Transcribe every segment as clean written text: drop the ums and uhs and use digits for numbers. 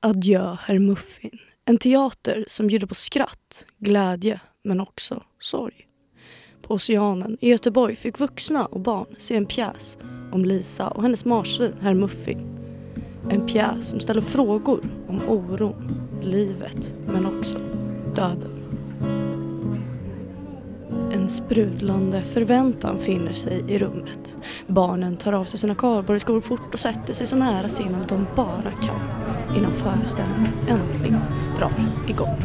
Adjö, herr Muffin. En teater som bjuder på skratt, glädje men också sorg. På Oceanen i Göteborg fick vuxna och barn se en pjäs om Lisa och hennes marsvin, herr Muffin. En pjäs som ställer frågor om oron, livet men också döden. En sprudlande förväntan finner sig i rummet. Barnen tar av sig sina kardborreskor fort och sätter sig så nära scenen de bara kan innan föreställningen äntligen drar igång.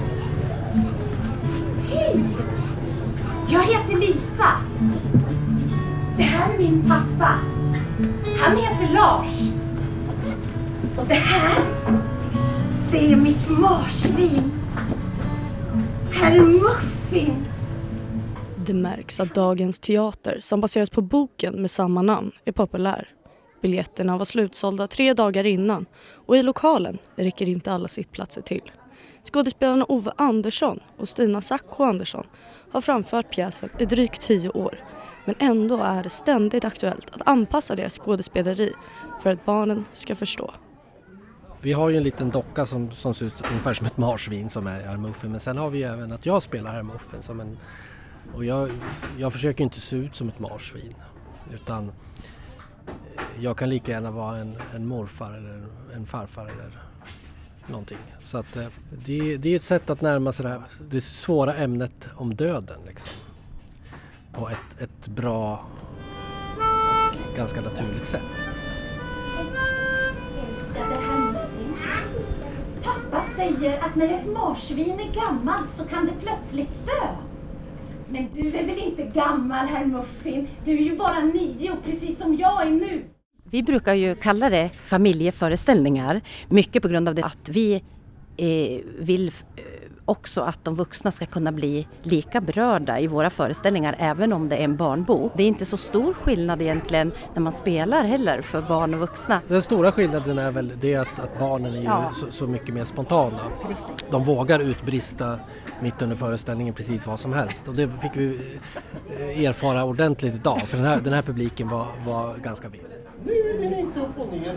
Hej! Jag heter Lisa. Det här är min pappa. Han heter Lars. Och det här, det är mitt marsvin. Herr Muffin. Det märks att dagens teater, som baseras på boken med samma namn, är populär. Biljetterna var slutsålda 3 dagar innan och i lokalen räcker inte alla sittplatser till. Skådespelarna Ove Andersson och Stina Sacco Andersson har framfört pjäsen i drygt 10 år. Men ändå är det ständigt aktuellt att anpassa deras skådespeleri för att barnen ska förstå. Vi har ju en liten docka som ser ut ungefär som ett marsvin som är herr Muffin. Men sen har vi även att jag spelar herr Muffin som en... Och jag försöker inte se ut som ett marsvin, utan jag kan lika gärna vara en morfar eller en farfar eller någonting. Så att det är ett sätt att närma sig det svåra ämnet om döden liksom. På ett bra och ganska naturligt sätt. Älskade herr Muffin. Pappa säger att när ett marsvin är gammalt så kan det plötsligt dö. Men du är väl inte gammal, herr Muffin? Du är ju bara 9 och precis som jag är nu. Vi brukar ju kalla det familjeföreställningar. Mycket på grund av det att vi vill också att de vuxna ska kunna bli lika berörda i våra föreställningar även om det är en barnbok. Det är inte så stor skillnad egentligen när man spelar heller för barn och vuxna. Den stora skillnaden är väl det att barnen är ju så mycket mer spontana. Precis. De vågar utbrista mitt under föreställningen precis vad som helst. Och det fick vi erfara ordentligt idag för den här publiken var ganska vild. Nu är det inte upp och ner.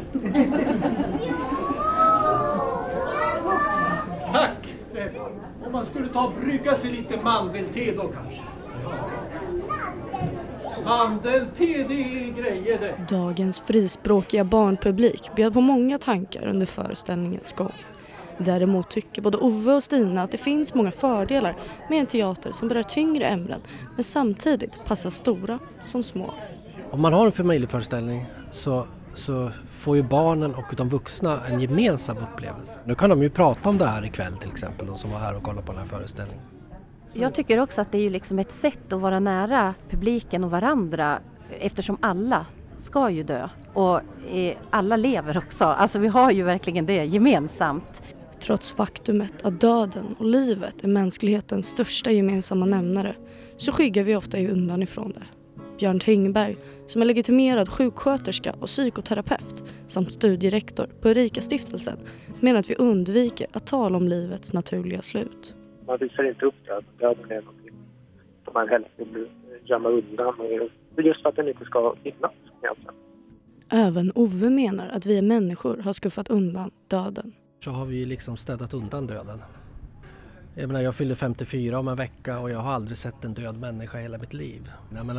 Tack! Om man skulle ta och brygga sig lite mandelte då kanske. Mandelte, det är grejer det. Dagens frispråkiga barnpublik bjöd på många tankar under föreställningens gång. Däremot tycker både Ove och Stina att det finns många fördelar med en teater som berör tyngre ämnen men samtidigt passar stora som små. Om man har en familjeföreställning så får ju barnen och de vuxna en gemensam upplevelse. Nu kan de ju prata om det här ikväll till exempel, de som var här och kollade på den här föreställningen. Jag tycker också att det är ju liksom ett sätt att vara nära publiken och varandra eftersom alla ska ju dö och alla lever också. Alltså vi har ju verkligen det gemensamt. Trots faktumet att döden och livet är mänsklighetens största gemensamma nämnare så skyggar vi ofta undan ifrån det. Björn Tingberg, som är legitimerad sjuksköterska och psykoterapeut samt studierektor på Erika-stiftelsen, menar att vi undviker att tala om livets naturliga slut. Man visar inte upp döden. Döden är någonting som man helst vill gömma undan. Just för att den inte ska finnas egentligen. Även Ove menar att vi människor har skuffat undan döden. Så har vi liksom städat undan döden. Jag fyller 54 om en vecka och jag har aldrig sett en död människa i hela mitt liv.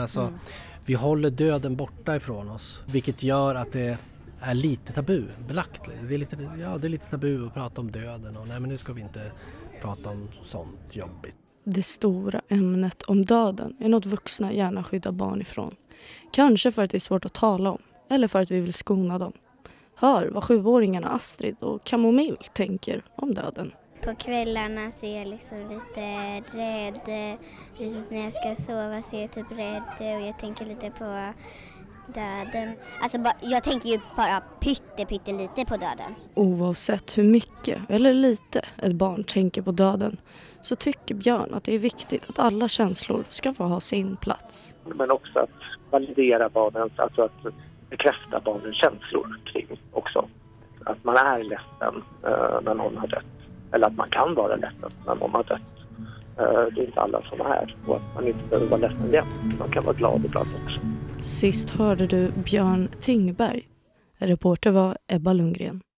Vi håller döden borta ifrån oss, vilket gör att det är lite tabubelagt. Det är lite tabu att prata om döden och men nu ska vi inte prata om sånt jobbigt. Det stora ämnet om döden är något vuxna gärna skyddar barn ifrån. Kanske för att det är svårt att tala om eller för att vi vill skona dem. Hör vad 7-åringarna Astrid och Kamomill tänker om döden. På kvällarna så är jag liksom lite rädd. Precis när jag ska sova så är jag typ rädd och jag tänker lite på döden. Alltså jag tänker ju bara pyttelite på döden. Oavsett hur mycket eller lite ett barn tänker på döden så tycker Björn att det är viktigt att alla känslor ska få ha sin plats. Men också att validera barnens, alltså att bekräfta barnens känslor kring också. Att man är ledsen när någon har dött. Eller att man kan vara ledsen när någon har dött. Det är inte alla som är. Och att man inte behöver vara ledsen igen. Man kan vara glad ibland också. Sist hörde du Björn Tingberg. Reporter var Ebba Lundgren.